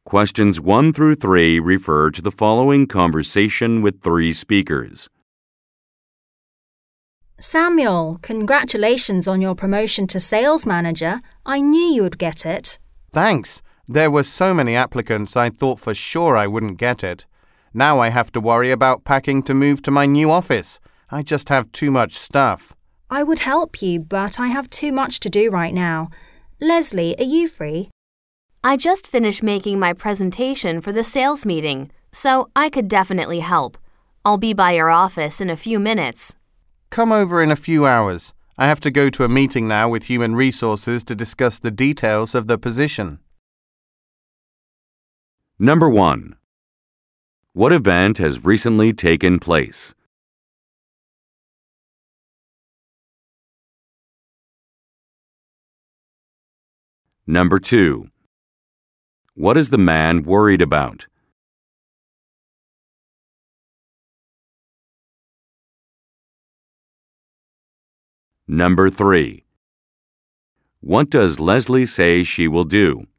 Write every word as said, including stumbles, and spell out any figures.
Questions one through three refer to the following conversation with three speakers. Samuel, congratulations on your promotion to sales manager. I knew you would get it. Thanks. There were so many applicants I thought for sure I wouldn't get it. Now I have to worry about packing to move to my new office. I just have too much stuff. I would help you, but I have too much to do right now. Leslie, are you free? I just finished making my presentation for the sales meeting, so I could definitely help. I'll be by your office in a few minutes. Come over in a few hours. I have to go to a meeting now with Human Resources to discuss the details of the position. Number one. What event has recently taken place? Number two. What is the man worried about? Number three. What does Leslie say she will do?